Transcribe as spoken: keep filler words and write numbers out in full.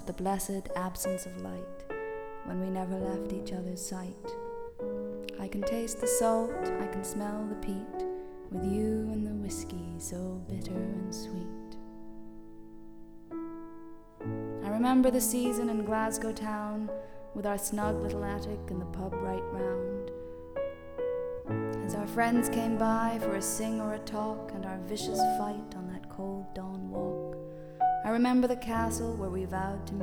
the blessed absence of light, when we never left each other's sight. I can taste the salt, I can smell the peat, with you and the whiskey so bitter and sweet. I remember the season in Glasgow town, with our snug little attic and the pub right round. As our friends came by for a sing or a talk, and our vicious fight on that cold dawn walk. I remember the castle where we vowed to meet.